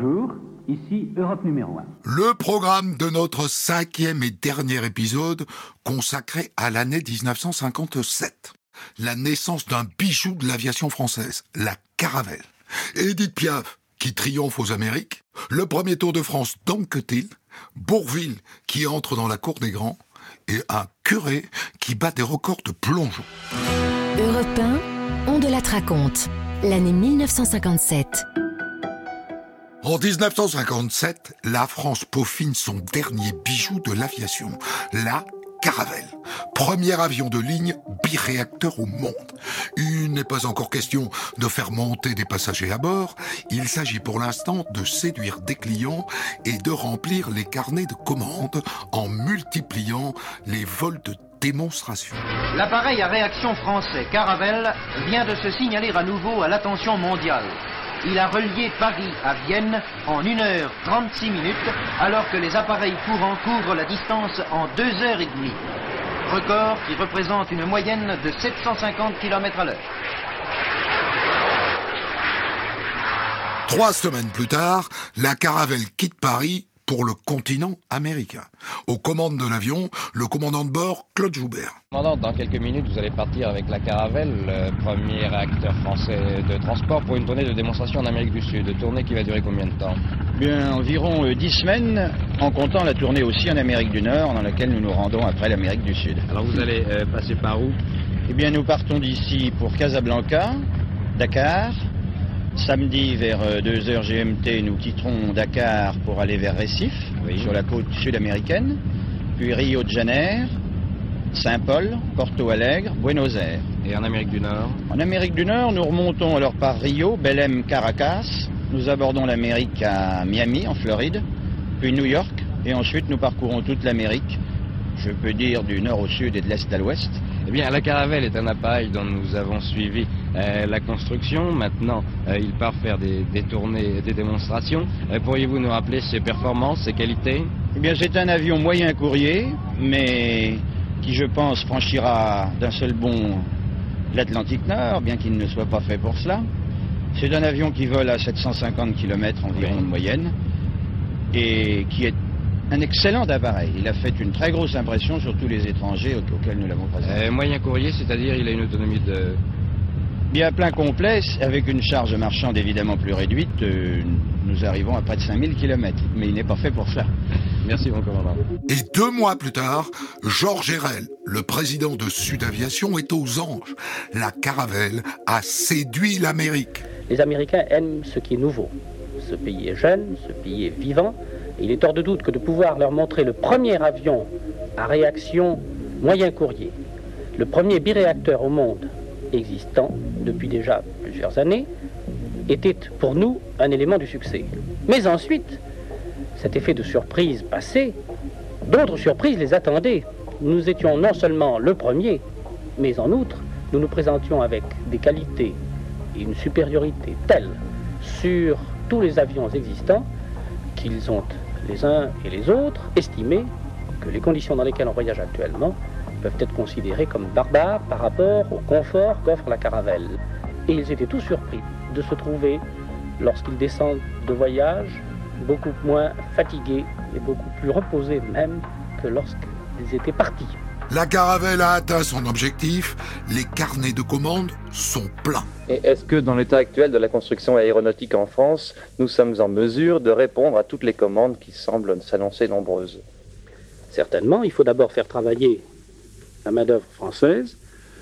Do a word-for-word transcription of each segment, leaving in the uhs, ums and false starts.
Bonjour, ici Europe numéro un. Le programme de notre cinquième et dernier épisode consacré à l'année dix-neuf cent cinquante-sept. La naissance d'un bijou de l'aviation française, la Caravelle. Édith Piaf, qui triomphe aux Amériques. Le premier Tour de France d'Anquetil. Bourvil, qui entre dans la cour des grands. Et un curé qui bat des records de plongeon. Europe un, on de la raconte. L'année mille neuf cent cinquante-sept. En dix-neuf cent cinquante-sept, la France peaufine son dernier bijou de l'aviation, la Caravelle. Premier avion de ligne biréacteur au monde. Il n'est pas encore question de faire monter des passagers à bord. Il s'agit pour l'instant de séduire des clients et de remplir les carnets de commandes en multipliant les vols de démonstration. L'appareil à réaction français Caravelle vient de se signaler à nouveau à l'attention mondiale. Il a relié Paris à Vienne en une heure trente-six minutes, alors que les appareils courants couvrent la distance en deux heures et demie. Record qui représente une moyenne de sept cent cinquante kilomètres à l'heure. Trois semaines plus tard, la Caravelle quitte Paris pour le continent américain. Aux commandes de l'avion, le commandant de bord, Claude Joubert. Commandant, dans quelques minutes, vous allez partir avec la Caravelle, le premier réacteur français de transport, pour une tournée de démonstration en Amérique du Sud. Tournée qui va durer combien de temps? Bien, environ euh, dix semaines, en comptant la tournée aussi en Amérique du Nord, dans laquelle nous nous rendons après l'Amérique du Sud. Alors vous allez euh, passer par où? Eh bien, nous partons d'ici pour Casablanca, Dakar. Samedi, vers deux heures G M T, nous quitterons Dakar pour aller vers Recife, oui, sur la côte sud-américaine, puis Rio de Janeiro, Saint-Paul, Porto Alegre, Buenos Aires. Et en Amérique du Nord? En Amérique du Nord, nous remontons alors par Rio, Belém, Caracas, nous abordons l'Amérique à Miami, en Floride, puis New York, et ensuite nous parcourons toute l'Amérique, je peux dire du nord au sud et de l'est à l'ouest. Eh bien, la Caravelle est un appareil dont nous avons suivi euh, la construction. Maintenant, euh, il part faire des, des tournées, des démonstrations. Euh, pourriez-vous nous rappeler ses performances, ses qualités? Eh bien, c'est un avion moyen courrier, mais qui, je pense, franchira d'un seul bond l'Atlantique Nord, bien qu'il ne soit pas fait pour cela. C'est un avion qui vole à sept cent cinquante kilomètres environ de moyenne et qui est un excellent appareil. Il a fait une très grosse impression sur tous les étrangers auxquels nous l'avons présenté. Euh, moyen courrier, c'est-à-dire il a une autonomie de... Bien plein complet, avec une charge marchande évidemment plus réduite, euh, nous arrivons à près de cinq mille kilomètres. Mais il n'est pas fait pour ça. Merci mon commandant. Et deux mois plus tard, Georges Herrel, le président de Sud Aviation, est aux anges. La Caravelle a séduit l'Amérique. Les Américains aiment ce qui est nouveau. Ce pays est jeune, ce pays est vivant. Il est hors de doute que de pouvoir leur montrer le premier avion à réaction moyen courrier, le premier biréacteur au monde existant depuis déjà plusieurs années, était pour nous un élément du succès. Mais ensuite, cet effet de surprise passé, d'autres surprises les attendaient. Nous étions non seulement le premier, mais en outre, nous nous présentions avec des qualités et une supériorité telle sur tous les avions existants qu'ils ont les uns et les autres estimé que les conditions dans lesquelles on voyage actuellement peuvent être considérées comme barbares par rapport au confort qu'offre la Caravelle. Et ils étaient tous surpris de se trouver, lorsqu'ils descendent de voyage, beaucoup moins fatigués et beaucoup plus reposés même que lorsqu'ils étaient partis. La Caravelle a atteint son objectif, les carnets de commandes sont pleins. Et est-ce que dans l'état actuel de la construction aéronautique en France, nous sommes en mesure de répondre à toutes les commandes qui semblent s'annoncer nombreuses? Certainement, il faut d'abord faire travailler la main-d'œuvre française.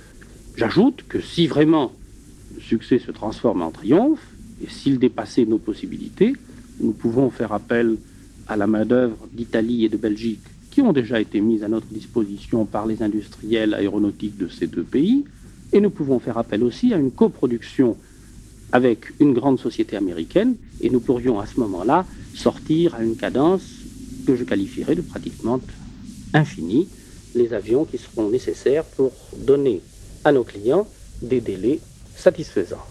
J'ajoute que si vraiment le succès se transforme en triomphe, et s'il dépassait nos possibilités, nous pouvons faire appel à la main-d'œuvre d'Italie et de Belgique, qui ont déjà été mises à notre disposition par les industriels aéronautiques de ces deux pays, et nous pouvons faire appel aussi à une coproduction avec une grande société américaine, et nous pourrions à ce moment-là sortir à une cadence que je qualifierais de pratiquement infinie, les avions qui seront nécessaires pour donner à nos clients des délais satisfaisants.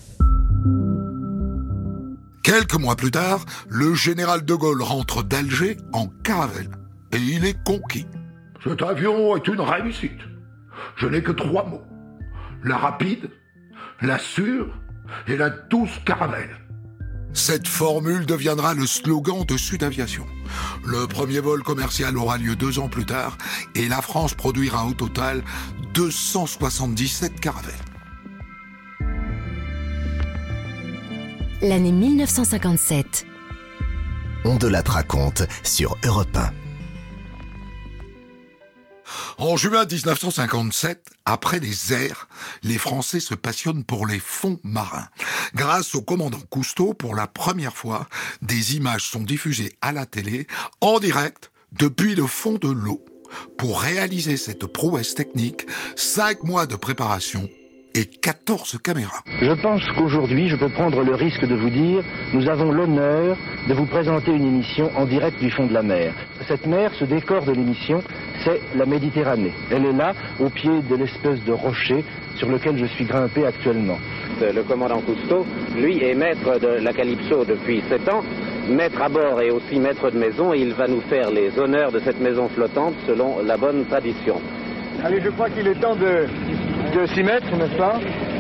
Quelques mois plus tard, le général de Gaulle rentre d'Alger en Caravelle. Et il est conquis. Cet avion est une réussite. Je n'ai que trois mots. La rapide, la sûre et la douce Caravelle. Cette formule deviendra le slogan de Sud Aviation. Le premier vol commercial aura lieu deux ans plus tard et la France produira au total deux cent soixante-dix-sept Caravelle. L'année mille neuf cent cinquante-sept. On de la raconte sur Europe un. En juin dix-neuf cent cinquante-sept, après les airs, les Français se passionnent pour les fonds marins. Grâce au commandant Cousteau, pour la première fois, des images sont diffusées à la télé, en direct, depuis le fond de l'eau. Pour réaliser cette prouesse technique, cinq mois de préparation et quatorze caméras. Je pense qu'aujourd'hui, je peux prendre le risque de vous dire, nous avons l'honneur de vous présenter une émission en direct du fond de la mer. Cette mer, ce décor de l'émission, c'est la Méditerranée. Elle est là, au pied de l'espèce de rocher sur lequel je suis grimpé actuellement. Le commandant Cousteau, lui, est maître de la Calypso depuis sept ans, maître à bord et aussi maître de maison, et il va nous faire les honneurs de cette maison flottante selon la bonne tradition. Allez, je crois qu'il est temps de, de s'y mettre, n'est-ce pas ?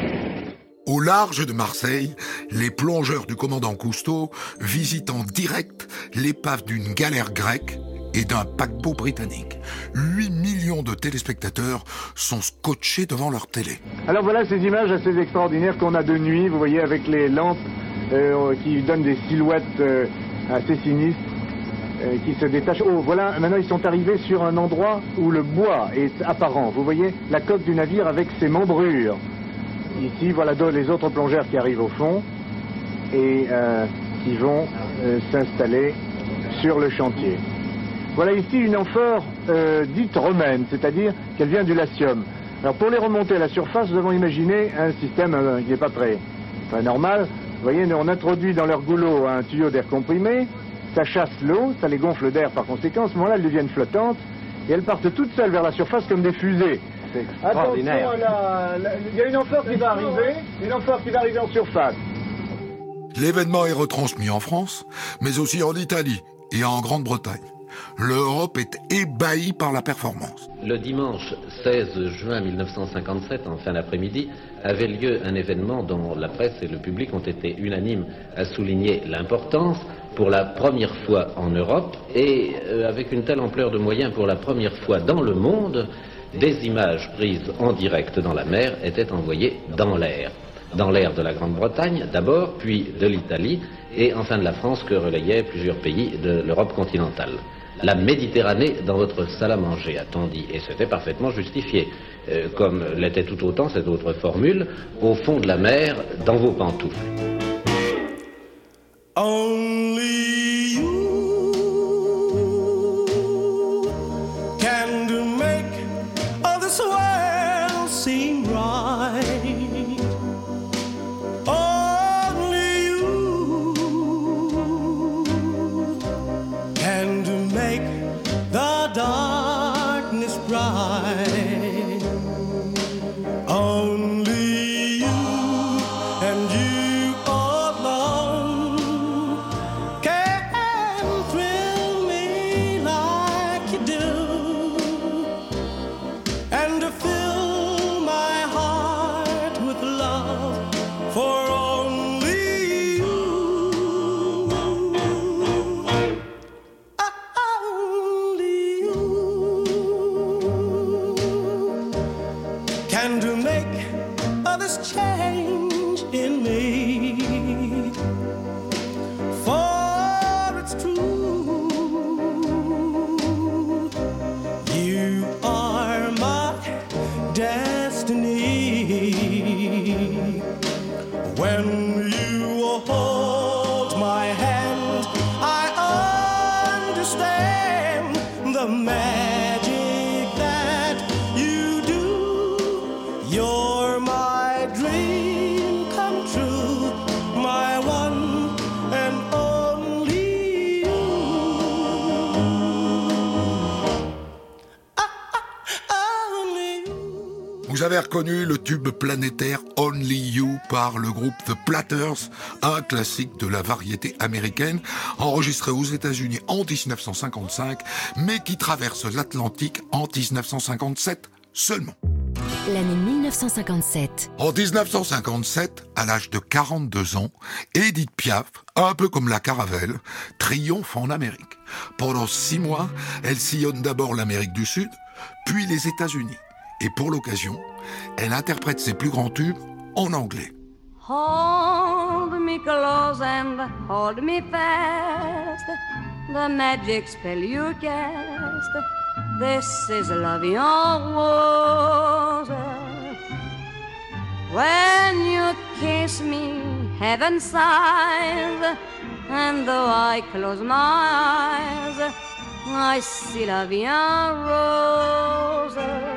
Au large de Marseille, les plongeurs du commandant Cousteau visitent en direct l'épave d'une galère grecque et d'un paquebot britannique. huit millions de téléspectateurs sont scotchés devant leur télé. Alors voilà ces images assez extraordinaires qu'on a de nuit, vous voyez, avec les lampes euh, qui donnent des silhouettes euh, assez sinistres, euh, qui se détachent. Oh, voilà, maintenant ils sont arrivés sur un endroit où le bois est apparent. Vous voyez la coque du navire avec ses membrures. Ici, voilà les autres plongeurs qui arrivent au fond et euh, qui vont euh, s'installer sur le chantier. Voilà ici une amphore euh, dite romaine, c'est-à-dire qu'elle vient du Latium. Alors pour les remonter à la surface, nous avons imaginé un système euh, qui n'est pas très, très normal. Vous voyez, on introduit dans leur goulot un tuyau d'air comprimé, ça chasse l'eau, ça les gonfle d'air par conséquent. À ce moment-là, elles deviennent flottantes et elles partent toutes seules vers la surface comme des fusées. C'est extraordinaire. Attention, la, la, il y a une amphore qui va arriver, une amphore qui va arriver en surface. L'événement est retransmis en France, mais aussi en Italie et en Grande-Bretagne. L'Europe est ébahie par la performance. Le dimanche seize juin mille neuf cent cinquante-sept, en fin d'après-midi, avait lieu un événement dont la presse et le public ont été unanimes à souligner l'importance. Pour la première fois en Europe et euh, avec une telle ampleur de moyens pour la première fois dans le monde, des images prises en direct dans la mer étaient envoyées dans l'air. Dans l'air de la Grande-Bretagne d'abord, puis de l'Italie et enfin de la France que relayaient plusieurs pays de l'Europe continentale. La Méditerranée dans votre salle à manger, a-t-on dit, et c'était parfaitement justifié, euh, comme l'était tout autant cette autre formule, au fond de la mer, dans vos pantoufles. Only you can do make all this world seem right. Only you can do make the darkness bright. Only you and you alone can thrill me like you do, and to fill my heart with love for only you. Only you can to make all this change in me. For it's true, you are my destiny. When you hold my hand, I understand the magic that you do. You're my dream come true, my one and only you. Only you. Vous avez reconnu le tube planétaire Only You par le groupe The Platters, un classique de la variété américaine, enregistré aux États-Unis en dix-neuf cent cinquante-cinq, mais qui traverse l'Atlantique en dix-neuf cent cinquante-sept seulement. l'année mille neuf cent cinquante-sept. En dix-neuf cent cinquante-sept, à l'âge de quarante-deux ans, Édith Piaf, un peu comme la Caravelle, triomphe en Amérique. Pendant six mois, elle sillonne d'abord l'Amérique du Sud, puis les États-Unis. Et pour l'occasion, elle interprète ses plus grands tubes en anglais. Hold me close and hold me fast, the magic spell you cast, this is love your rose. When you kiss me, heaven sighs, and though I close my eyes, I see love your rose.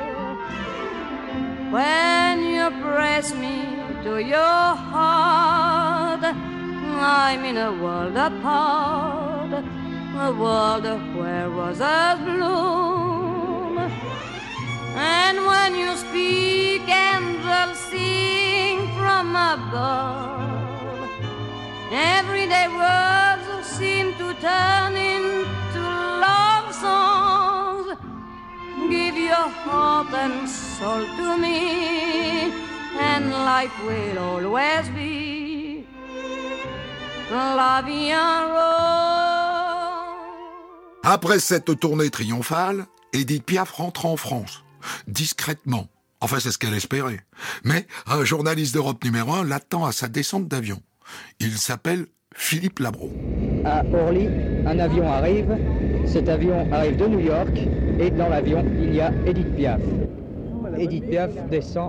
When you press me to your heart, I'm in a world apart, a world where roses bloom. And when you speak, angels sing from above. Everyday words seem to turn into love songs. Give your heart and soul to me, and life will always be love your rose. Après cette tournée triomphale, Édith Piaf rentre en France, discrètement. Enfin, c'est ce qu'elle espérait. Mais un journaliste d'Europe numéro un l'attend à sa descente d'avion. Il s'appelle Philippe Labro. À Orly, un avion arrive. Cet avion arrive de New York. Et dans l'avion, il y a Édith Piaf. Édith Piaf descend.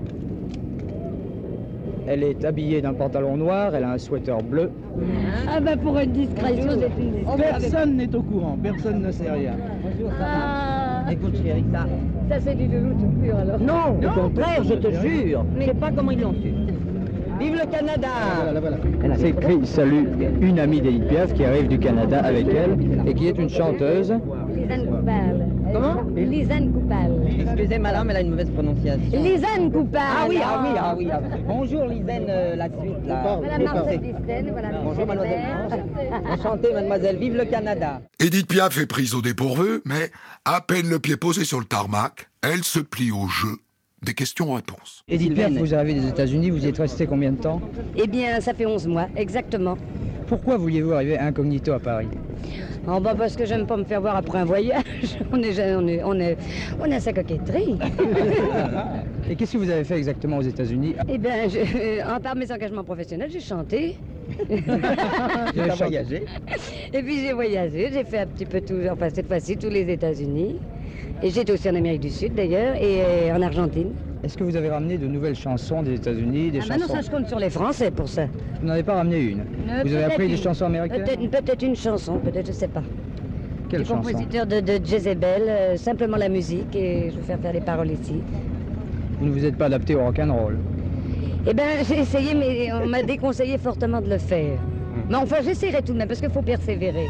Elle est habillée d'un pantalon noir, elle a un sweater bleu. Ah ben pour une discrétion, c'est une discrétion. Personne n'est au courant, personne ne sait rien. Ah. Écoute chérie, ça... Ça c'est du loulou tout pur alors. Non, au contraire, je te jure. Je ne sais pas comment ils l'ont su. Vive le Canada! Voilà, voilà. C'est écrit salut une amie d'Édith Piaf qui arrive du Canada avec elle et qui est une chanteuse. Lisanne Coupal. Comment? Lisanne Coupal. Excusez madame, elle a une mauvaise prononciation. Lisanne Coupal. Ah oui, ah oui, ah oui. Ah oui. Bonjour Lisanne, euh, la suite là. Madame Marcel Disten, voilà. Bonjour mademoiselle. Enchantée mademoiselle, vive le Canada. Édith Piaf est prise au dépourvu, mais à peine le pied posé sur le tarmac, elle se plie au jeu des questions-réponses. Édith Piaf, vous arrivez des États-Unis, vous y êtes resté combien de temps? Eh bien, ça fait onze mois, exactement. Pourquoi vouliez-vous arriver incognito à Paris? Oh bah parce que j'aime pas me faire voir après un voyage. On est, on est, on est, on a sa coquetterie. Et qu'est-ce que vous avez fait exactement aux États-Unis? Eh bien, je, en part mes engagements professionnels, j'ai chanté. J'ai voyagé. Et puis j'ai voyagé, j'ai fait un petit peu tout, enfin cette fois-ci tous les États-Unis. Et j'étais aussi en Amérique du Sud d'ailleurs, et euh, en Argentine. Est-ce que vous avez ramené de nouvelles chansons des États-Unis, des ah chansons... bah non, ça je compte sur les Français pour ça. Vous n'en avez pas ramené une? euh, Vous avez appris une. des chansons américaines? Peut-être peut-être une chanson, peut-être, je sais pas. Quelle du chanson? compositeur de, de Jezebel, euh, simplement la musique, et je vais faire faire les paroles ici. Vous ne vous êtes pas adapté au rock'n'roll? Eh bien, j'ai essayé, mais on m'a déconseillé fortement de le faire. Hum. Mais enfin, j'essaierai tout de même, parce qu'il faut persévérer.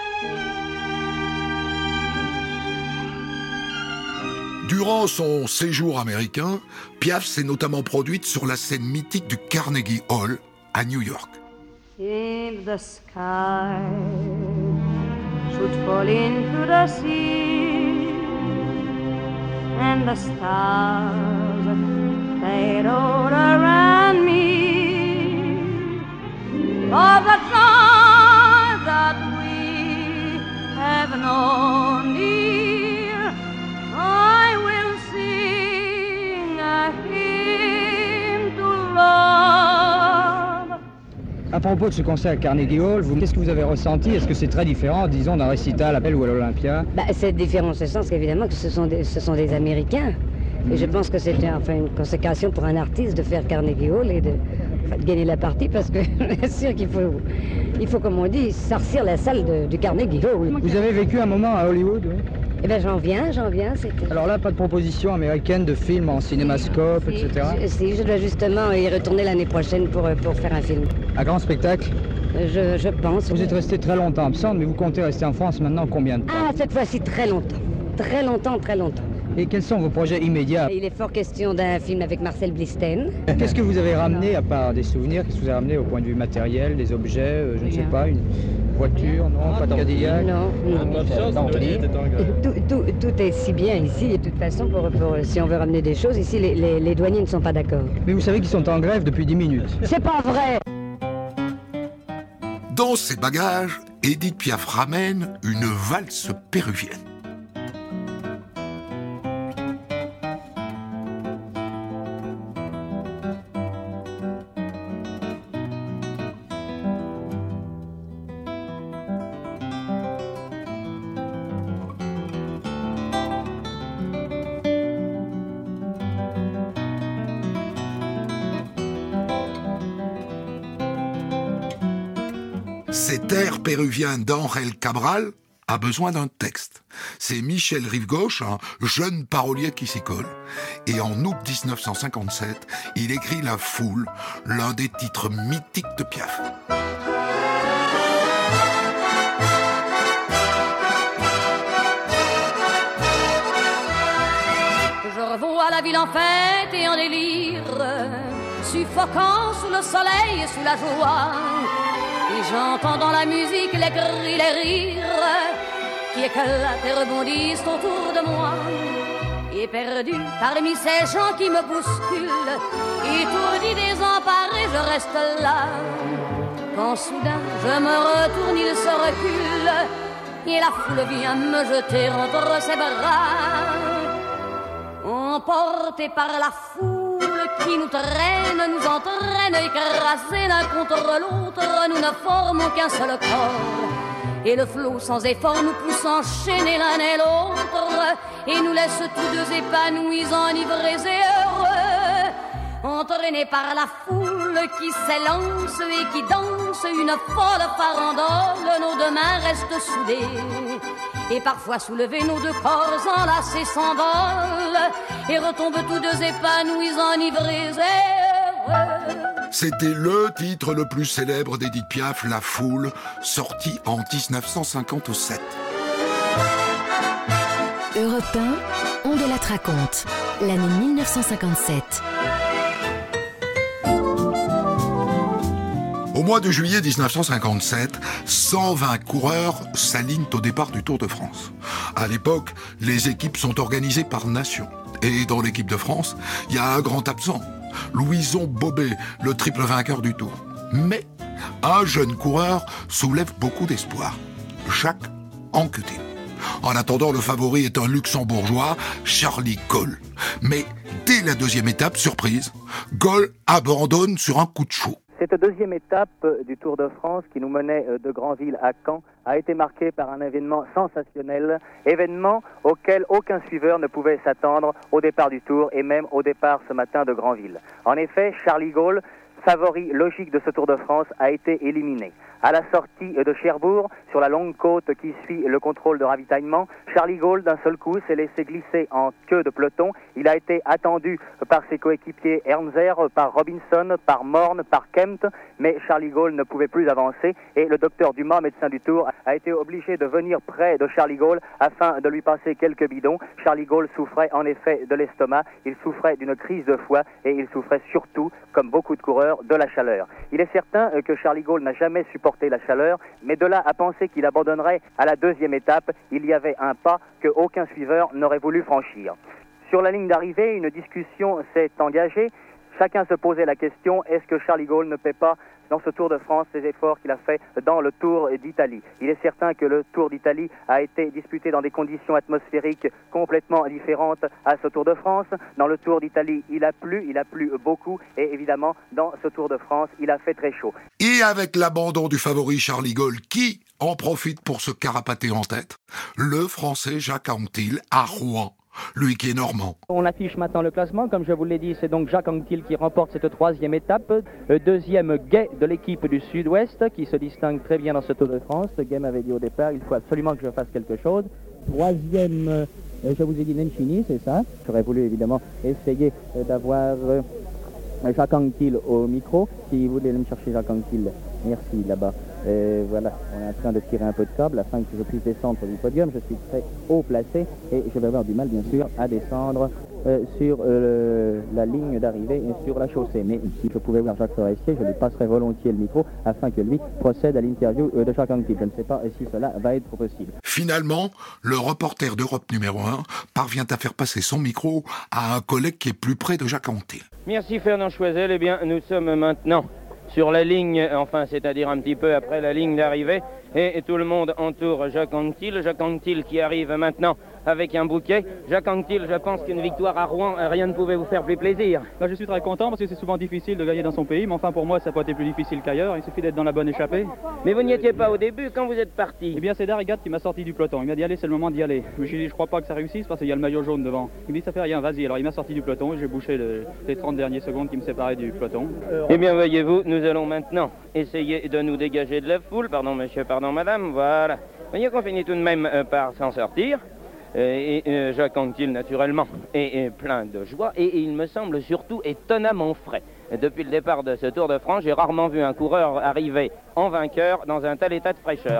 Durant son séjour américain, Piaf s'est notamment produite sur la scène mythique du Carnegie Hall à New York. If the sky should fall into the sea and the stars fade all around me, all the time that we have known, dear, I will sing a hymn to love. À propos de ce concert à Carnegie Hall, vous, qu'est-ce que vous avez ressenti? Est-ce que c'est très différent, disons, d'un récital à l'Appel ou à l'Olympia? Bah, c'est différent en ce sens qu'évidemment que ce sont des, ce sont des Américains. Et je pense que c'était enfin une consécration pour un artiste de faire Carnegie Hall et de, enfin, de gagner la partie, parce que bien sûr qu'il faut, il faut, comme on dit, sortir la salle de, du Carnegie Hall. Vous avez vécu un moment à Hollywood, oui? Eh bien j'en viens, j'en viens. Alors là, pas de proposition américaine de films en cinémascope, si, et cetera? Je, si, je dois justement y retourner l'année prochaine pour, pour faire un film. Un grand spectacle? Je, je pense. Vous êtes resté très longtemps absente, mais vous comptez rester en France maintenant combien de temps? Ah, cette fois-ci très longtemps. Très longtemps, très longtemps. Et quels sont vos projets immédiats? Il est fort question d'un film avec Marcel Blisten. Qu'est-ce que vous avez ramené, à part des souvenirs, qu'est-ce que vous avez ramené au point de vue matériel, des objets, euh, je ne sais pas, une voiture, non, pas de Cadillac? Non, non. Tout, tout, tout est si bien ici, et de toute façon, pour, pour, si on veut ramener des choses, ici, les, les, les douaniers ne sont pas d'accord. Mais vous savez qu'ils sont en grève depuis dix minutes. C'est pas vrai! Dans ses bagages, Édith Piaf ramène une valse péruvienne. Cet air péruvien d'Angel Cabral a besoin d'un texte. C'est Michel Rive-Gauche, un jeune parolier qui s'y colle. Et en août dix-neuf cent cinquante-sept, il écrit La Foule, l'un des titres mythiques de Piaf. Je revois la ville en fête et en délire, suffocant sous le soleil et sous la joie. Et j'entends dans la musique les cris, les rires qui éclatent et rebondissent autour de moi. Et perdu parmi ces gens qui me bousculent, étourdi, désemparé, je reste là. Quand soudain je me retourne, il se recule et la foule vient me jeter entre ses bras. Emporté par la foule qui nous traîne, nous entraîne, écrasés l'un contre l'autre, nous ne formons qu'un seul corps. Et le flot sans effort nous pousse enchaîner l'un et l'autre, et nous laisse tous deux épanouis, enivrés et heureux. Entraînés par la foule qui s'élance et qui danse une folle farandole, nos deux mains restent soudées. Et parfois soulevés, nos deux corps enlacés s'envolent et retombent tous deux épanouis, enivrés et heureux. C'était le titre le plus célèbre d'Édith Piaf, La Foule, sorti en dix-neuf cent cinquante-sept. Europe un, on de la raconte, l'année mille neuf cent cinquante-sept. Au mois de juillet dix-neuf cent cinquante-sept, cent vingt coureurs s'alignent au départ du Tour de France. À l'époque, les équipes sont organisées par nation. Et dans l'équipe de France, il y a un grand absent, Louison Bobet, le triple vainqueur du Tour. Mais un jeune coureur soulève beaucoup d'espoir, Jacques Anquetil. En attendant, le favori est un luxembourgeois, Charlie Gaulle. Mais dès la deuxième étape, surprise, Gaulle abandonne sur un coup de chaud. Cette deuxième étape du Tour de France qui nous menait de Granville à Caen a été marquée par un événement sensationnel, événement auquel aucun suiveur ne pouvait s'attendre au départ du Tour et même au départ ce matin de Granville. En effet, Charlie Gaulle, favori logique de ce Tour de France, a été éliminé. À la sortie de Cherbourg, sur la longue côte qui suit le contrôle de ravitaillement, Charlie Gaulle, d'un seul coup, s'est laissé glisser en queue de peloton. Il a été attendu par ses coéquipiers Ernzer, par Robinson, par Morne, par Kempt, mais Charlie Gaulle ne pouvait plus avancer et le docteur Dumas, médecin du Tour, a été obligé de venir près de Charlie Gaulle afin de lui passer quelques bidons. Charlie Gaulle souffrait en effet de l'estomac, il souffrait d'une crise de foie et il souffrait surtout, comme beaucoup de coureurs, de la chaleur. Il est certain que Charlie Gaulle n'a jamais supporté la chaleur, mais de là à penser qu'il abandonnerait à la deuxième étape, il y avait un pas que aucun suiveur n'aurait voulu franchir. Sur la ligne d'arrivée, une discussion s'est engagée. Chacun se posait la question, est-ce que Charlie Gaulle ne paie pas dans ce Tour de France ses efforts qu'il a fait dans le Tour d'Italie? Il est certain que le Tour d'Italie a été disputé dans des conditions atmosphériques complètement différentes à ce Tour de France. Dans le Tour d'Italie, il a plu, il a plu beaucoup et évidemment, dans ce Tour de France, il a fait très chaud. Et avec l'abandon du favori Charlie Gaulle, qui en profite pour se carapater en tête, le Français Jacques Anquetil à Rouen. Lui qui est normand. On affiche maintenant le classement, comme je vous l'ai dit, c'est donc Jacques Anquetil qui remporte cette troisième étape. Le deuxième, Gay de l'équipe du Sud-Ouest, qui se distingue très bien dans ce Tour de France. Gay m'avait dit au départ, il faut absolument que je fasse quelque chose. Troisième, euh, je vous ai dit Nencini, c'est ça. J'aurais voulu évidemment essayer euh, d'avoir euh, Jacques Anquetil au micro. Si vous voulez me chercher Jacques Anquetil, merci là-bas. Et voilà, on est en train de tirer un peu de câble afin que je puisse descendre du podium. Je suis très haut placé et je vais avoir du mal, bien sûr, à descendre euh, sur euh, la ligne d'arrivée et sur la chaussée. Mais si je pouvais voir Jacques Forestier, je lui passerais volontiers le micro afin que lui procède à l'interview euh, de Jacques Anquetil. Je ne sais pas si cela va être possible. Finalement, le reporter d'Europe numéro un parvient à faire passer son micro à un collègue qui est plus près de Jacques Anquetil. Merci Fernand Choisel. Eh bien, nous sommes maintenant sur la ligne, enfin, c'est-à-dire un petit peu après la ligne d'arrivée, et, et tout le monde entoure Jacques Anquetil. Jacques Anquetil qui arrive maintenant avec un bouquet. Jacques Anquetil, je pense qu'une victoire à Rouen, rien ne pouvait vous faire plus plaisir. Là, je suis très content parce que c'est souvent difficile de gagner dans son pays, mais enfin pour moi ça n'a pas été plus difficile qu'ailleurs, il suffit d'être dans la bonne échappée. Mais vous n'y étiez pas au début quand vous êtes parti? Eh bien c'est Darrigat qui m'a sorti du peloton, il m'a dit allez c'est le moment d'y aller. Je me suis dit je crois pas que ça réussisse parce qu'il y a le maillot jaune devant. Il me dit ça fait rien, vas-y. Alors il m'a sorti du peloton et j'ai bouché le, les trente dernières secondes qui me séparaient du peloton. Eh bien voyez-vous, nous allons maintenant essayer de nous dégager de la foule, pardon monsieur, pardon madame, voilà. Voyez qu'on finit tout de même euh, par s'en sortir. Et, et euh, Jacques Anquetil, naturellement, est, est plein de joie et, et il me semble surtout étonnamment frais. Et depuis le départ de ce Tour de France, j'ai rarement vu un coureur arriver en vainqueur dans un tel état de fraîcheur.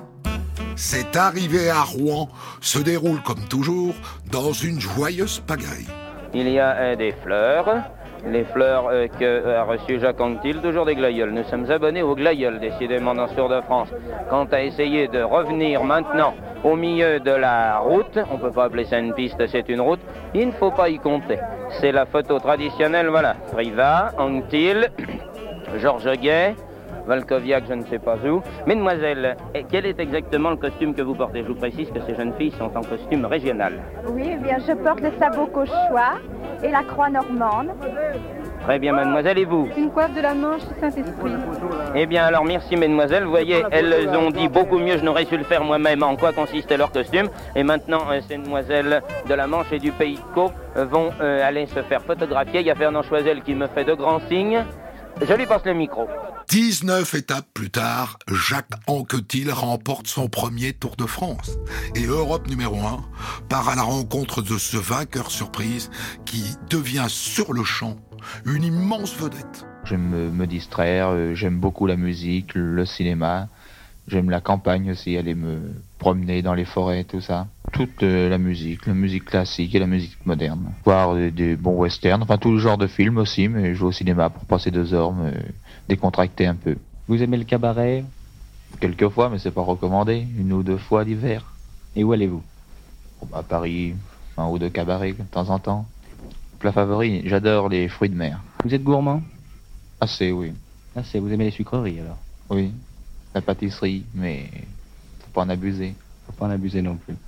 Cette arrivée à Rouen se déroule comme toujours dans une joyeuse pagaille. Il y a euh, des fleurs, les fleurs euh, que a reçues Jacques Anquetil, toujours des glaïeuls. Nous sommes abonnés aux glaïeuls, décidément, dans ce Tour de France. Quant à essayer de revenir maintenant au milieu de la route, on ne peut pas appeler ça une piste, c'est une route, il ne faut pas y compter. C'est la photo traditionnelle, voilà. Privat, Anquetil, Georges Guet, Valkoviak, je ne sais pas où. Mesdemoiselles, quel est exactement le costume que vous portez? Je vous précise que ces jeunes filles sont en costume régional. Oui, eh bien, je porte le sabot cauchois et la croix normande. Très bien, mademoiselle, et vous? Une coiffe de la Manche Saint-Esprit. Eh bien, alors, merci, mesdemoiselles. Vous voyez, elles ont dit beaucoup mieux, je n'aurais su le faire moi-même, en quoi consistait leur costume. Et maintenant, euh, ces demoiselles de la Manche et du Pays de Caux euh, vont euh, aller se faire photographier. Il y a Fernand Choisel qui me fait de grands signes. Je lui passe le micro. dix-neuf étapes plus tard, Jacques Anquetil remporte son premier Tour de France. Et Europe numéro un part à la rencontre de ce vainqueur surprise qui devient sur le champ une immense vedette. J'aime me, me distraire, euh, j'aime beaucoup la musique, le cinéma, j'aime la campagne aussi, aller me promener dans les forêts, tout ça. Toute euh, la musique, la musique classique et la musique moderne. Voir des, des bons westerns, enfin tout le genre de films aussi, mais je vais au cinéma pour passer deux heures, me décontracter un peu. Vous aimez le cabaret? Quelques fois, mais c'est pas recommandé, une ou deux fois l'hiver. Et où allez-vous? À Paris, un ou deux cabarets de temps en temps. Plat favori, j'adore les fruits de mer. Vous êtes gourmand? Assez, oui. Assez, vous aimez les sucreries alors? Oui, la pâtisserie, mais faut pas en abuser. Faut pas en abuser non plus.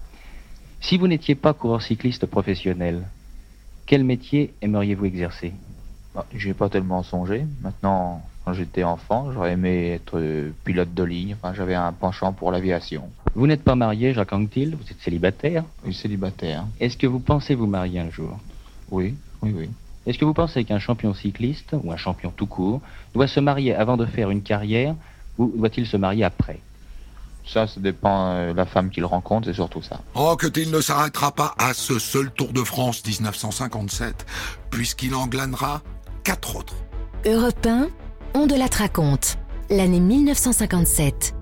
Si vous n'étiez pas coureur cycliste professionnel, quel métier aimeriez-vous exercer? Bah, j'y ai pas tellement songé. Maintenant, quand j'étais enfant, j'aurais aimé être euh, pilote de ligne. Enfin, j'avais un penchant pour l'aviation. Vous n'êtes pas marié, Jacques Anquetil? Vous êtes célibataire? Oui, célibataire. Est-ce que vous pensez vous marier un jour? Oui, oui, oui. Est-ce que vous pensez qu'un champion cycliste, ou un champion tout court, doit se marier avant de faire une carrière, ou doit-il se marier après? Ça, ça dépend de la femme qu'il rencontre, c'est surtout ça. Anquetil ne s'arrêtera pas à ce seul Tour de France dix-neuf cent cinquante-sept, puisqu'il en glanera quatre autres. Europe un, on de la raconte, l'année mille neuf cent cinquante-sept.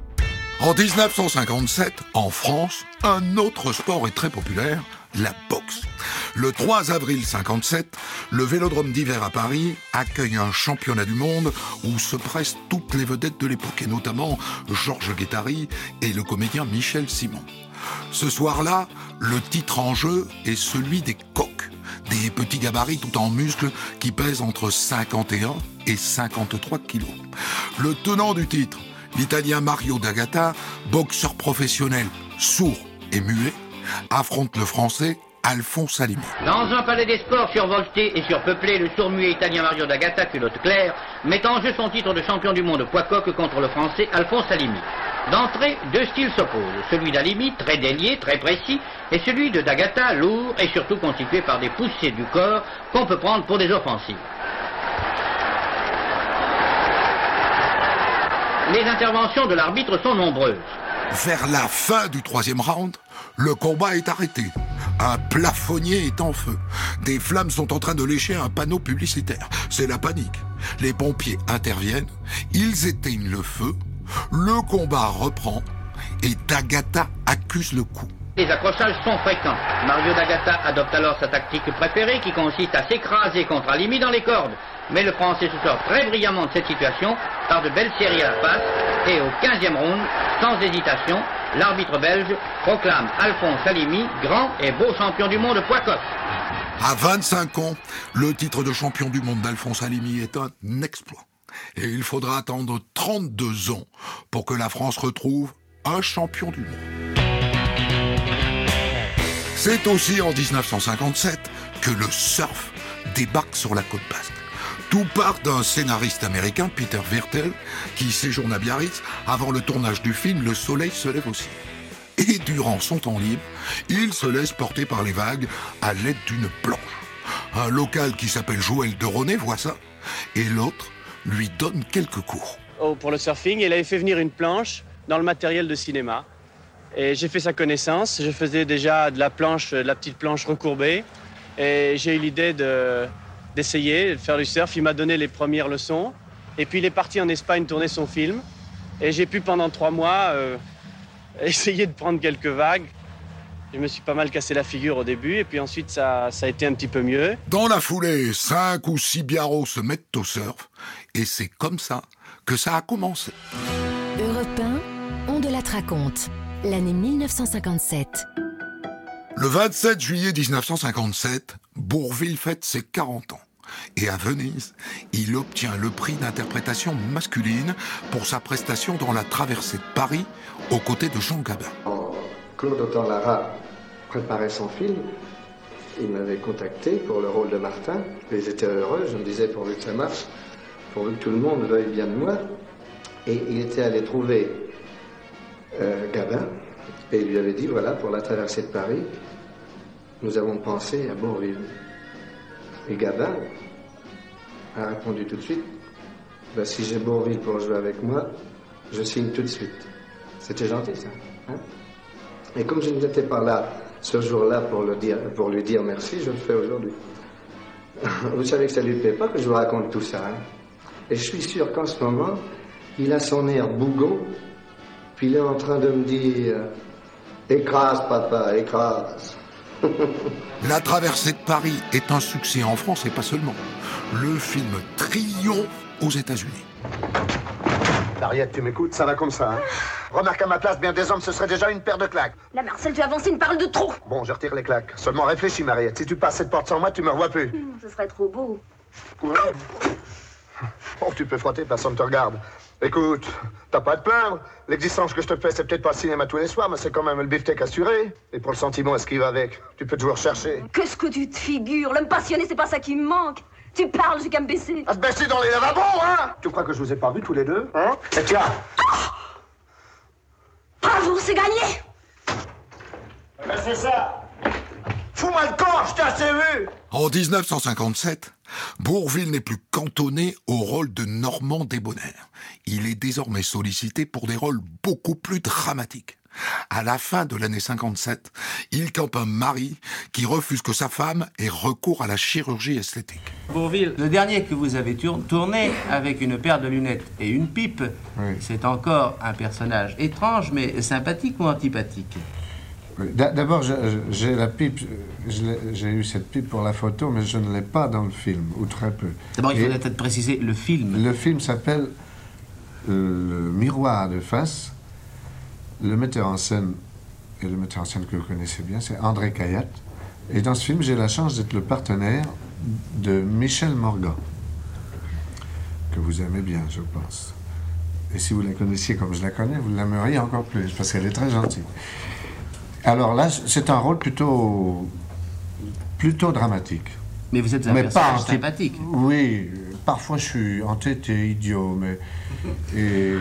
En dix-neuf cent cinquante-sept, en France, un autre sport est très populaire, la boxe. Le trois avril cinquante-sept, le Vélodrome d'hiver à Paris accueille un championnat du monde où se pressent toutes les vedettes de l'époque, et notamment Georges Guettari et le comédien Michel Simon. Ce soir-là, le titre en jeu est celui des coqs, des petits gabarits tout en muscles qui pèsent entre cinquante et un et cinquante-trois kilos. Le tenant du titre, l'Italien Mario D'Agata, boxeur professionnel, sourd et muet, affronte le Français Alphonse Alimi. Dans un palais des sports survolté et surpeuplé, le sourd-muet italien Mario D'Agata, culotte claire, met en jeu son titre de champion du monde poids-coq contre le Français Alphonse Alimi. D'entrée, deux styles s'opposent. Celui d'Alimi, très délié, très précis, et celui de D'Agata, lourd et surtout constitué par des poussées du corps qu'on peut prendre pour des offensives. Les interventions de l'arbitre sont nombreuses. Vers la fin du troisième round, le combat est arrêté. Un plafonnier est en feu. Des flammes sont en train de lécher un panneau publicitaire. C'est la panique. Les pompiers interviennent, ils éteignent le feu Le combat reprend et D'Agata accuse le coup. Les accrochages sont fréquents. Mario D'Agata adopte alors sa tactique préférée qui consiste à s'écraser contre Halimi dans les cordes. Mais le Français se sort très brillamment de cette situation par de belles séries à la face et au quinzième round, sans hésitation, l'arbitre belge proclame Alphonse Halimi grand et beau champion du monde poids coq. À vingt-cinq ans, le titre de champion du monde d'Alphonse Halimi est un exploit. Et il faudra attendre trente-deux ans pour que la France retrouve un champion du monde. C'est aussi en dix-neuf cent cinquante-sept que le surf débarque sur la côte basque. Tout part d'un scénariste américain, Peter Wirtel, qui séjourne à Biarritz avant le tournage du film Le Soleil se lève aussi. Et durant son temps libre, il se laisse porter par les vagues à l'aide d'une planche. Un local qui s'appelle Joël de Ronet voit ça, et l'autre lui donne quelques cours. Oh, pour le surfing, il avait fait venir une planche dans le matériel de cinéma. Et j'ai fait sa connaissance. Je faisais déjà de la planche, de la petite planche recourbée. Et j'ai eu l'idée de, d'essayer de faire du surf. Il m'a donné les premières leçons. Et puis il est parti en Espagne tourner son film. Et j'ai pu pendant trois mois euh, essayer de prendre quelques vagues. Je me suis pas mal cassé la figure au début. Et puis ensuite, ça, ça a été un petit peu mieux. Dans la foulée, cinq ou six biarros se mettent au surf. Et c'est comme ça que ça a commencé. Europe un, on de la raconte. L'année mille neuf cent cinquante-sept. Le vingt-sept juillet dix-neuf cent cinquante-sept, Bourvil fête ses quarante ans. Et à Venise, il obtient le prix d'interprétation masculine pour sa prestation dans La Traversée de Paris, aux côtés de Jean Gabin. Claude Autant-Lara préparait son film. Il m'avait contacté pour le rôle de Martin. Ils étaient heureux, je me disais, pourvu que ça marche, pourvu que tout le monde veuille bien de moi. Et il était allé trouver Euh, Gabin, et il lui avait dit, voilà, pour La Traversée de Paris, nous avons pensé à Bourvil. Et Gabin a répondu tout de suite, ben, si j'ai Bourvil pour jouer avec moi, je signe tout de suite. C'était gentil, ça. Hein? Et comme je n'étais pas là ce jour-là pour, le dire, pour lui dire merci, je le fais aujourd'hui. Vous savez que ça ne lui plaît pas que je vous raconte tout ça. Hein? Et je suis sûr qu'en ce moment, il a son air bougon. Puis il est en train de me dire « Écrase, papa, écrase !» La Traversée de Paris est un succès en France et pas seulement. Le film triomphe aux États-Unis. Mariette, tu m'écoutes, ça va comme ça. Hein. Remarque à ma place, bien des hommes, ce serait déjà une paire de claques. La Marcel, tu avances une parole de trop. Bon, je retire les claques. Seulement réfléchis, Mariette. Si tu passes cette porte sans moi, tu me revois plus. Mmh, ce serait trop beau. Oh, tu peux frotter, personne ne te regarde. Écoute, t'as pas à te plaindre. L'existence que je te fais, c'est peut-être pas le cinéma tous les soirs, mais c'est quand même le beefsteak assuré. Et pour le sentiment, est-ce qu'il va avec? Tu peux toujours chercher. Qu'est-ce que tu te figures? L'homme passionné, c'est pas ça qui me manque. Tu parles, j'ai qu'à me baisser. À se baisser dans les lavabos, hein? Tu crois que je vous ai pas vus tous les deux, hein? Et tiens. Bravo, c'est gagné. Ben c'est ça. Fous-moi le corps, je t'ai assez vu. En dix-neuf cent cinquante-sept, Bourvil n'est plus cantonné au rôle de Normand Débonnaire. Il est désormais sollicité pour des rôles beaucoup plus dramatiques. À la fin de l'année cinquante-sept, il campe un mari qui refuse que sa femme ait recours à la chirurgie esthétique. Bourvil, le dernier que vous avez tourné avec une paire de lunettes et une pipe, oui. C'est encore un personnage étrange mais sympathique ou antipathique? D'abord, j'ai la pipe, j'ai eu cette pipe pour la photo, mais je ne l'ai pas dans le film, ou très peu. D'abord, il faudrait peut-être préciser le film. Le film s'appelle euh, Le Miroir de face. Le metteur en scène, et le metteur en scène que vous connaissez bien, c'est André Cayatte. Et dans ce film, j'ai la chance d'être le partenaire de Michel Morgan, que vous aimez bien, je pense. Et si vous la connaissiez comme je la connais, vous l'aimeriez encore plus, parce qu'elle est très gentille. Alors là, c'est un rôle plutôt, plutôt dramatique. Mais vous êtes un mais personnage pas sympathique. Oui, parfois je suis entêté, idiot, mais... Et,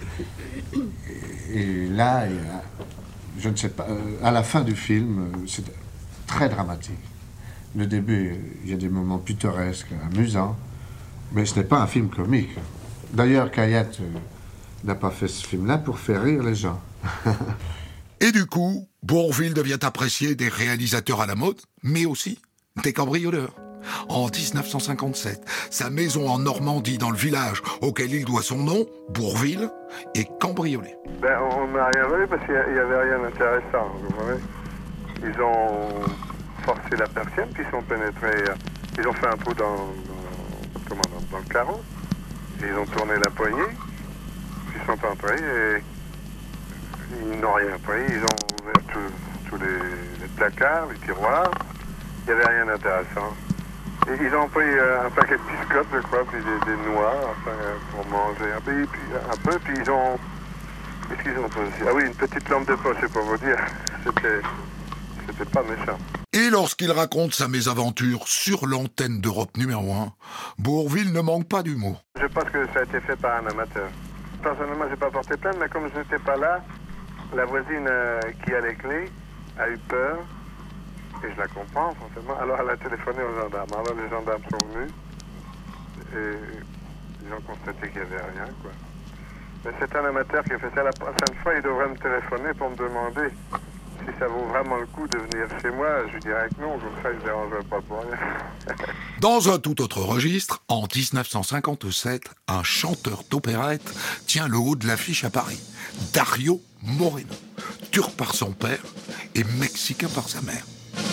et là, je ne sais pas, à la fin du film, c'est très dramatique. Le début, il y a des moments pittoresques, amusants, mais ce n'est pas un film comique. D'ailleurs, Cayatte n'a pas fait ce film-là pour faire rire les gens. Et du coup, Bourvil devient apprécié des réalisateurs à la mode, mais aussi des cambrioleurs. En dix-neuf cent cinquante-sept, sa maison en Normandie, dans le village auquel il doit son nom, Bourville, est cambriolée. Ben, on n'a rien volé parce qu'il n'y avait rien d'intéressant, vous voyez. Ils ont forcé la persienne, puis ils sont pénétrés, ils ont fait un trou dans, dans, comment, dans, dans le carreau, et ils ont tourné la poignée, puis ils sont entrés et ils n'ont rien pris, ils ont ouvert tous les, les placards, les tiroirs, il n'y avait rien d'intéressant. Et ils ont pris euh, un paquet de biscottes, je crois, puis des, des noix, enfin, pour manger un peu, puis, un peu, puis ils ont... Qu'est-ce qu'ils ont pris aussi? Ah oui, une petite lampe de poche, c'est pour vous dire, c'était... C'était pas méchant. Et lorsqu'il raconte sa mésaventure sur l'antenne d'Europe numéro un, Bourville ne manque pas d'humour. Je pense que ça a été fait par un amateur. Personnellement, j'ai pas porté plainte, mais comme je n'étais pas là, la voisine euh, qui a les clés a eu peur, et je la comprends forcément. Alors elle a téléphoné aux gendarmes. Alors les gendarmes sont venus, et ils ont constaté qu'il n'y avait rien, quoi. Mais c'est un amateur qui a fait ça. La prochaine fois, il devrait me téléphoner pour me demander si ça vaut vraiment le coup de venir chez moi. Je lui dirais que non, comme ça, je ne dérangerai pas pour rien. Dans un tout autre registre, en dix-neuf cent cinquante-sept, un chanteur d'opérette tient le haut de l'affiche à Paris. Dario Moreno, turc par son père et mexicain par sa mère.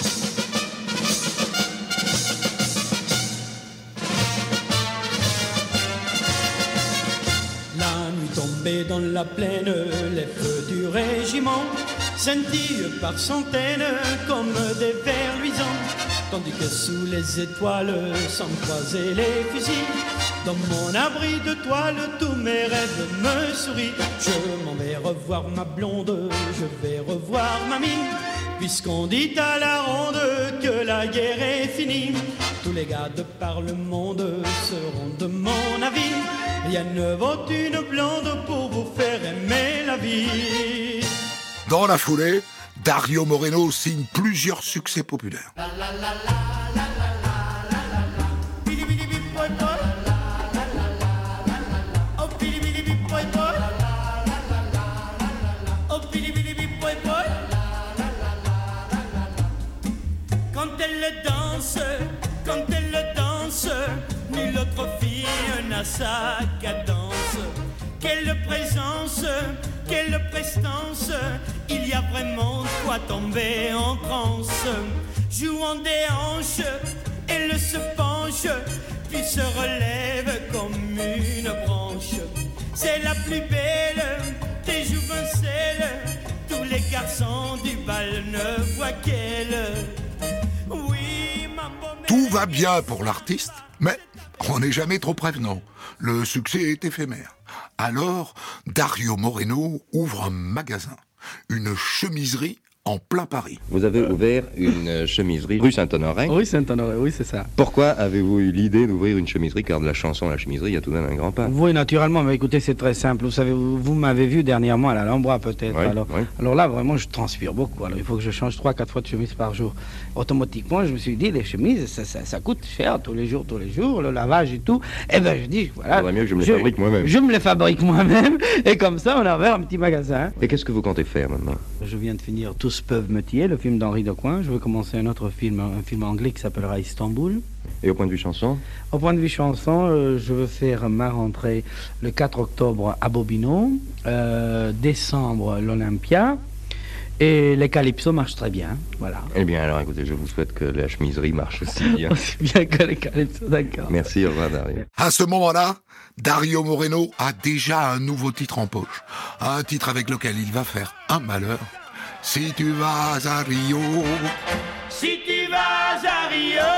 La nuit tombée dans la plaine, les feux du régiment scintillent par centaines comme des vers luisants, tandis que sous les étoiles s'encroisaient les fusils. Dans mon abri de toile, tous mes rêves me sourient. Je m'en vais revoir ma blonde, je vais revoir ma mine, puisqu'on dit à la ronde que la guerre est finie. Tous les gars de par le monde seront de mon avis. Rien ne vaut une blonde pour vous faire aimer la vie. Dans la foulée, Dario Moreno signe plusieurs succès populaires. Quand elle danse, quand elle danse, nulle autre fille n'a sa cadence. Quelle présence, quelle prestance, il y a vraiment quoi tomber en transe. Jouant des hanches, elle se penche, puis se relève comme une branche. C'est la plus belle des jouvencelles, tous les garçons du bal ne voient qu'elle. Oui, ma bonne... Tout va bien pour l'artiste, mais on n'est jamais trop prévenant. Le succès est éphémère. Alors, Dario Moreno ouvre un magasin, une chemiserie en plein Paris. Vous avez ouvert une chemiserie rue Saint-Honoré. Rue Saint-Honoré, oui, c'est ça. Pourquoi avez-vous eu l'idée d'ouvrir une chemiserie? Car de la chanson à la chemiserie, il y a tout de même un grand pas. Oui, naturellement, mais écoutez, c'est très simple. Vous savez, vous, vous m'avez vu dernièrement à l'Alhambra, peut-être. Oui, alors, oui. alors là, vraiment, je transpire beaucoup. Alors, il faut que je change trois, quatre fois de chemise par jour. Automatiquement, je me suis dit, les chemises, ça, ça, ça coûte cher tous les jours, tous les jours, le lavage et tout. Eh bien, je dis, voilà. Il vaudrait mieux que je me les fabrique moi-même. Je me les fabrique moi-même, et comme ça, on a ouvert un petit magasin. Et qu'est-ce que vous comptez faire maintenant? Je viens de finir Tous peuvent me tuer, le film d'Henri Decoing. Je vais commencer un autre film, un film anglais qui s'appellera Istanbul. Et au point de vue chanson? Au point de vue chanson, euh, je veux faire ma rentrée le quatre octobre à Bobino, euh, décembre l'Olympia, et les Calypso marchent très bien, voilà. Eh bien alors écoutez, je vous souhaite que la chemiserie marche aussi bien. Aussi bien que les Calypso, d'accord. Merci, au revoir Dario. À ce moment-là, Dario Moreno a déjà un nouveau titre en poche. Un titre avec lequel il va faire un malheur. Si tu vas à Rio... Si tu vas à Rio,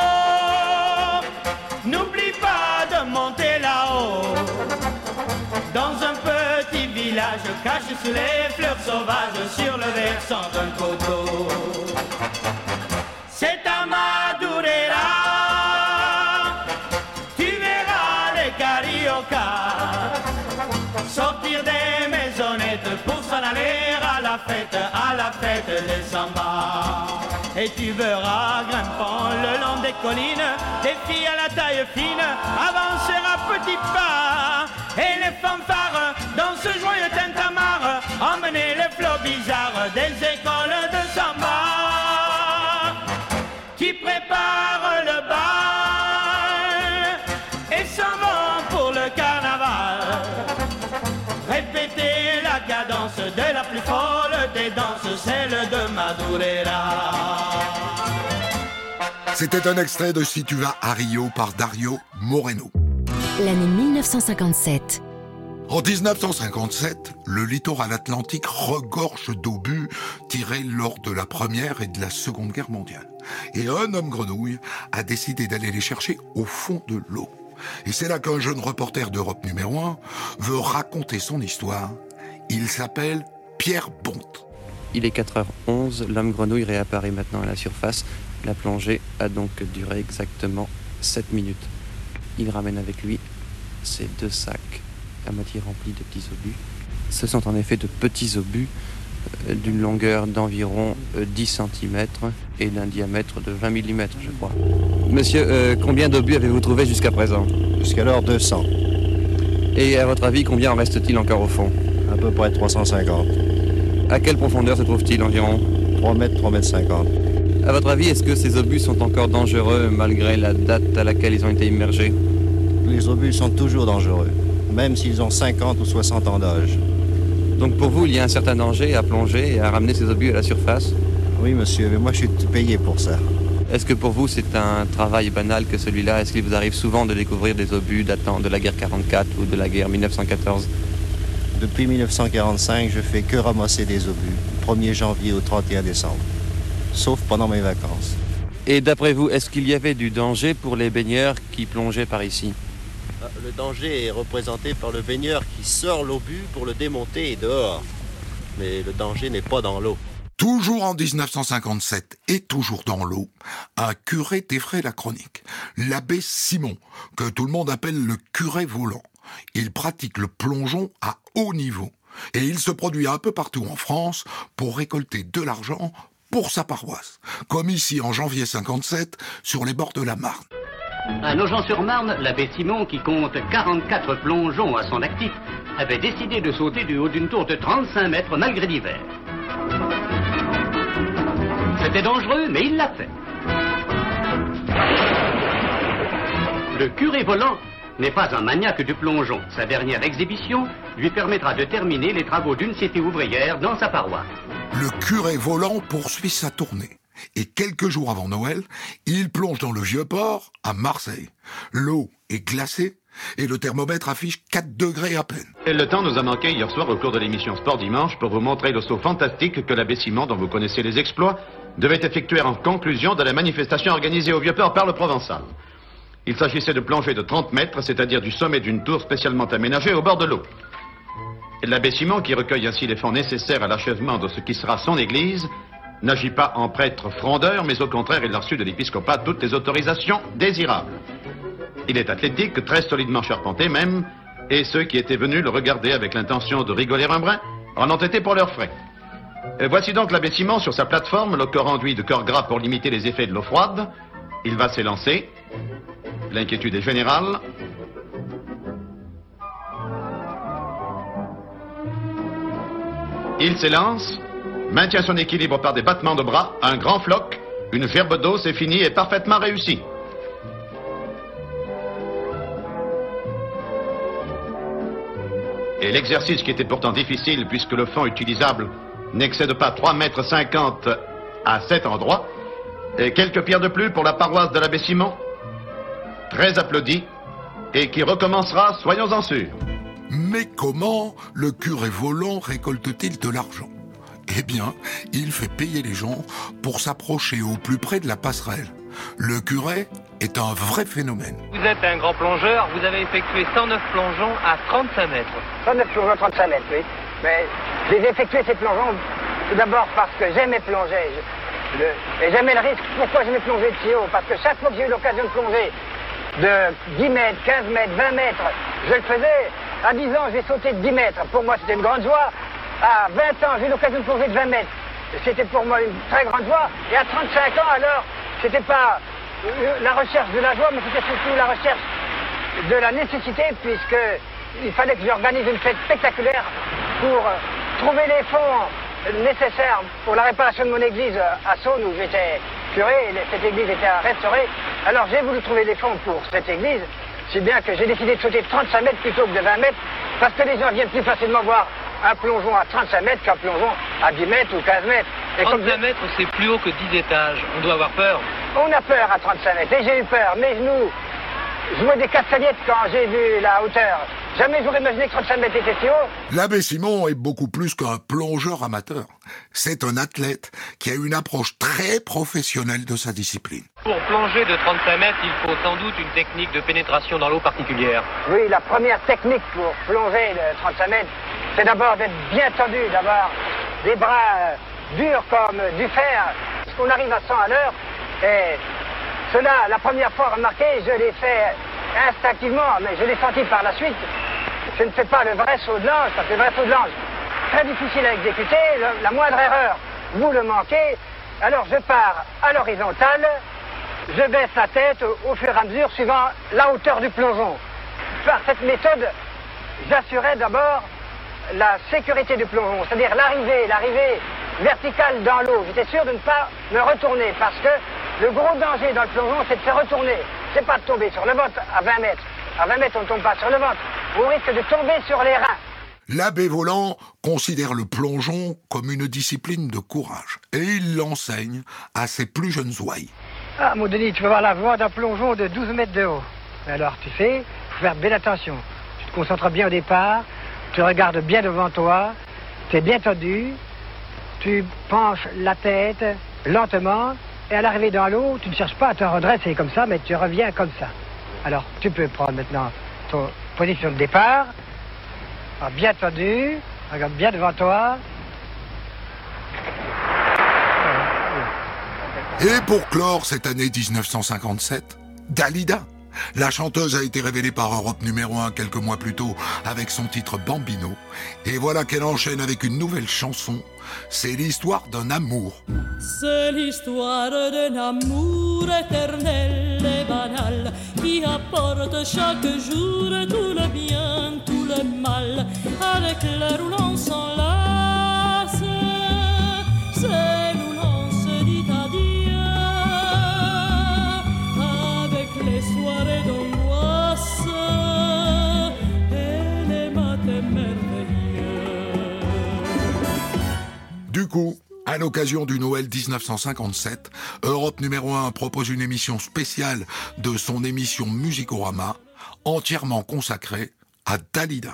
n'oublie pas de monter là-haut. Dans un petit village caché sous les fleurs sauvages, sur le versant d'un coteau. C'est à Madureira, tu verras les cariocas sortir des maisonnettes pour s'en aller à la fête, à la fête des samba. Et tu verras grimpant le long des collines des filles à la taille fine avancer à petits pas. Et les fanfares dans ce joyeux tintamarre emmener les flots bizarres des écoles de samba qui préparent le bal. s'en vont pour le carnaval. Répétez la cadence de la plus folle des danses, celle de Madureira. C'était un extrait de Si tu vas à Rio par Dario Moreno. L'année mille neuf cent cinquante-sept. En dix-neuf cent cinquante-sept, le littoral atlantique regorge d'obus tirés lors de la Première et de la Seconde Guerre mondiale. Et un homme grenouille a décidé d'aller les chercher au fond de l'eau. Et c'est là qu'un jeune reporter d'Europe numéro un veut raconter son histoire. Il s'appelle Pierre Bonte. Il est quatre heures onze, l'homme grenouille réapparaît maintenant à la surface. La plongée a donc duré exactement sept minutes. Il ramène avec lui ces deux sacs à moitié remplis de petits obus. Ce sont en effet de petits obus euh, d'une longueur d'environ euh, dix centimètres et d'un diamètre de vingt millimètres, je crois. Monsieur, euh, combien d'obus avez-vous trouvé jusqu'à présent? Jusqu'alors deux cents. Et à votre avis, combien en reste-t-il encore au fond? À peu près trois cent cinquante. À quelle profondeur se trouve-t-il environ? trois mètres, trois mètres cinquante. À votre avis, est-ce que ces obus sont encore dangereux malgré la date à laquelle ils ont été immergés? Les obus sont toujours dangereux, même s'ils ont cinquante ou soixante ans d'âge. Donc pour vous, il y a un certain danger à plonger et à ramener ces obus à la surface? Oui, monsieur, mais moi je suis payé pour ça. Est-ce que pour vous, c'est un travail banal que celui-là? Est-ce qu'il vous arrive souvent de découvrir des obus datant de la guerre quarante-quatre ou de la guerre mille neuf cent quatorze? Depuis mille neuf cent quarante-cinq, je fais que ramasser des obus, du premier janvier au trente et un décembre, sauf pendant mes vacances. Et d'après vous, est-ce qu'il y avait du danger pour les baigneurs qui plongeaient par ici? Le danger est représenté par le baigneur qui sort l'obus pour le démonter et dehors. Mais le danger n'est pas dans l'eau. Toujours en dix-neuf cent cinquante-sept et toujours dans l'eau, un curé t'effraie la chronique. L'abbé Simon, que tout le monde appelle le curé volant. Il pratique le plongeon à haut niveau. Et il se produit un peu partout en France pour récolter de l'argent pour sa paroisse. Comme ici en janvier cinquante-sept, sur les bords de la Marne. À Nogent-sur-Marne, l'abbé Simon, qui compte quarante-quatre plongeons à son actif, avait décidé de sauter du haut d'une tour de trente-cinq mètres malgré l'hiver. C'était dangereux, mais il l'a fait. Le curé volant n'est pas un maniaque du plongeon. Sa dernière exhibition lui permettra de terminer les travaux d'une cité ouvrière dans sa paroisse. Le curé volant poursuit sa tournée. Et quelques jours avant Noël, il plonge dans le Vieux-Port, à Marseille. L'eau est glacée et le thermomètre affiche quatre degrés à peine. Et le temps nous a manqué hier soir au cours de l'émission Sport Dimanche pour vous montrer le saut fantastique que l'abbé Simon, dont vous connaissez les exploits, devait effectuer en conclusion de la manifestation organisée au Vieux-Port par le Provençal. Il s'agissait de plonger de trente mètres, c'est-à-dire du sommet d'une tour spécialement aménagée au bord de l'eau. Et l'abbé Simon, qui recueille ainsi les fonds nécessaires à l'achèvement de ce qui sera son église, n'agit pas en prêtre frondeur, mais au contraire, il a reçu de l'épiscopat toutes les autorisations désirables. Il est athlétique, très solidement charpenté même, et ceux qui étaient venus le regarder avec l'intention de rigoler un brin en ont été pour leurs frais. Et voici donc l'abbé Simon sur sa plateforme, le corps enduit de corps gras pour limiter les effets de l'eau froide. Il va s'élancer. L'inquiétude est générale. Il s'élance, maintient son équilibre par des battements de bras, un grand floc, une gerbe d'eau, c'est fini et parfaitement réussi. Et l'exercice, qui était pourtant difficile puisque le fond utilisable n'excède pas trois mètres cinquante à cet endroit, et quelques pierres de plus pour la paroisse de l'abbé Simon, très applaudi, et qui recommencera, soyons-en sûrs. Mais comment le curé volant récolte-t-il de l'argent? Eh bien, il fait payer les gens pour s'approcher au plus près de la passerelle. Le curé est un vrai phénomène. Vous êtes un grand plongeur, vous avez effectué cent neuf plongeons à trente-cinq mètres. cent neuf plongeons à trente-cinq mètres, oui. Mais j'ai effectué ces plongeons tout d'abord parce que j'aimais plonger. Je, le, et j'aimais le risque. Pourquoi j'aimais plonger de si haut? Parce que chaque fois que j'ai eu l'occasion de plonger de dix mètres, quinze mètres, vingt mètres, je le faisais. À dix ans, j'ai sauté de dix mètres. Pour moi, c'était une grande joie. À vingt ans, j'ai eu l'occasion de plonger de vingt mètres. C'était pour moi une très grande joie. Et à trente-cinq ans, alors, c'était pas la recherche de la joie, mais c'était surtout la recherche de la nécessité, puisque il fallait que j'organise une fête spectaculaire pour trouver les fonds nécessaires pour la réparation de mon église à Saône, où j'étais curé, et cette église était à restaurer. Alors j'ai voulu trouver des fonds pour cette église, Si bien que j'ai décidé de sauter trente-cinq mètres plutôt que de vingt mètres, parce que les gens viennent plus facilement voir un plongeon à trente-cinq mètres qu'un plongeon à dix mètres ou quinze mètres. Et trente-cinq comme... mètres, c'est plus haut que dix étages. On doit avoir peur. On a peur à trente-cinq mètres, et j'ai eu peur. Mes genoux jouaient des castagnettes quand j'ai vu la hauteur. Jamais j'aurais imaginé que trente-cinq mètres était si haut. L'abbé Simon est beaucoup plus qu'un plongeur amateur. C'est un athlète qui a une approche très professionnelle de sa discipline. Pour plonger de trente-cinq mètres, il faut sans doute une technique de pénétration dans l'eau particulière. Oui, la première technique pour plonger de trente-cinq mètres, c'est d'abord d'être bien tendu, d'avoir des bras durs comme du fer. Parce qu'on arrive à cent à l'heure, et cela, la première fois remarqué, je l'ai fait instinctivement, mais je l'ai senti par la suite. Je ne fais pas le vrai saut de l'ange, parce que le vrai saut de l'ange, très difficile à exécuter, le, la moindre erreur, vous le manquez. Alors je pars à l'horizontale, je baisse la tête au, au fur et à mesure, suivant la hauteur du plongeon. Par cette méthode, j'assurais d'abord la sécurité du plongeon, c'est-à-dire l'arrivée, l'arrivée verticale dans l'eau. J'étais sûr de ne pas me retourner, parce que le gros danger dans le plongeon, c'est de se retourner. C'est pas de tomber sur le ventre à vingt mètres. À vingt mètres, on ne tombe pas sur le ventre. On risque de tomber sur les reins. L'abbé Voland considère le plongeon comme une discipline de courage. Et il l'enseigne à ses plus jeunes ouailles. Ah, mon Denis, tu vas voir la voie d'un plongeon de douze mètres de haut. Alors, tu sais, il faut faire belle attention. Tu te concentres bien au départ, tu regardes bien devant toi, tu es bien tendu, tu penches la tête lentement, et à l'arrivée dans l'eau, tu ne cherches pas à te redresser comme ça, mais tu reviens comme ça. Alors, tu peux prendre maintenant ton position de départ, bien tendu, regarde bien devant toi. Et pour clore cette année dix-neuf cent cinquante-sept, Dalida. La chanteuse a été révélée par Europe numéro un quelques mois plus tôt avec son titre Bambino. Et voilà qu'elle enchaîne avec une nouvelle chanson. C'est l'histoire d'un amour. C'est l'histoire d'un amour éternel et banal qui apporte chaque jour tout le bien, tout le mal, avec l'air où l'on s'enlace. C'est nous l'on se dit adieu, avec les soirées d'angoisse et les matins merveilleux. Du coup, à l'occasion du Noël dix-neuf cent cinquante-sept, Europe numéro un propose une émission spéciale de son émission Musicorama, entièrement consacrée à Dalida.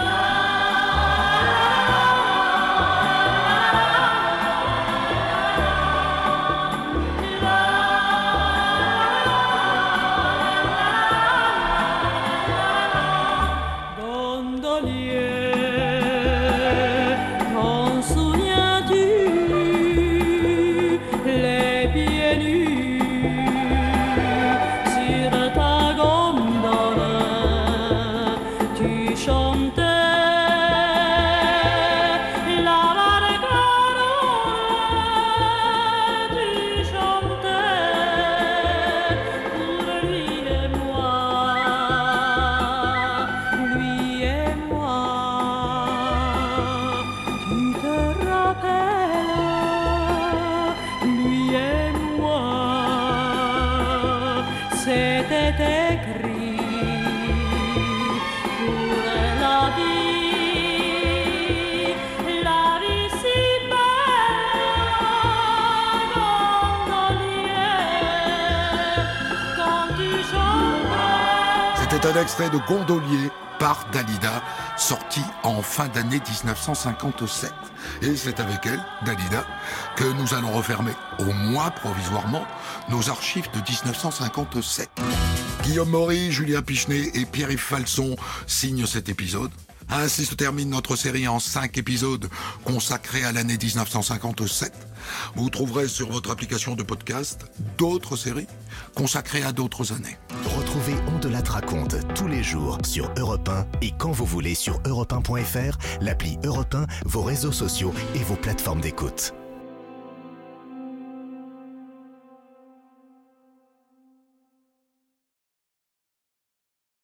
C'est un extrait de Gondolier par Dalida, sorti en fin d'année dix-neuf cent cinquante-sept. Et c'est avec elle, Dalida, que nous allons refermer, au moins provisoirement, nos archives de dix-neuf cent cinquante-sept. Guillaume Maury, Julien Pichenet et Pierre-Yves Falson signent cet épisode. Ainsi se termine notre série en cinq épisodes consacrés à l'année dix-neuf cent cinquante-sept. Vous trouverez sur votre application de podcast d'autres séries consacrées à d'autres années. Retrouvez On de la raconte tous les jours sur Europe un et quand vous voulez sur europe un point f r, l'appli Europe un, vos réseaux sociaux et vos plateformes d'écoute.